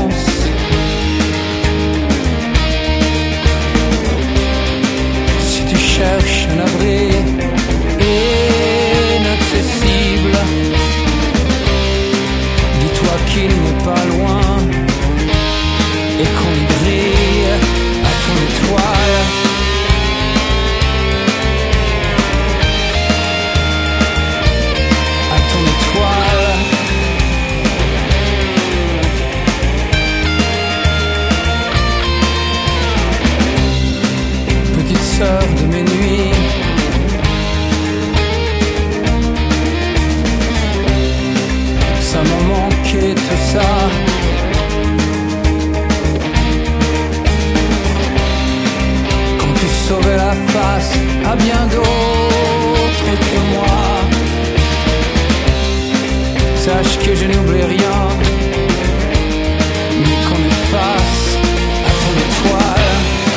silence. Si tu cherches un abri inaccessible, dis-toi qu'il n'est pas loin et qu'on y brille à ton étoile. À ton étoile. Petite sœur de mes nuits, ça m'a manqué tout ça. Quand tu sauvais la face à bien d'autres que moi, sache que je n'oublie rien, mais qu'on est face à ton étoile.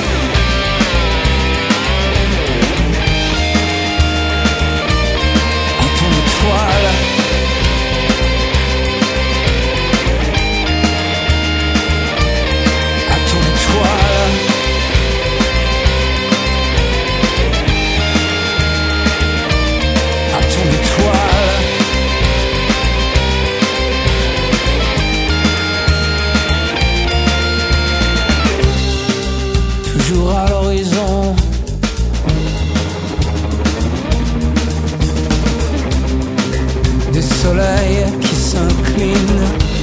À ton étoile. À ton étoile. À ton étoile. Toujours à l'horizon, des soleils qui s'inclinent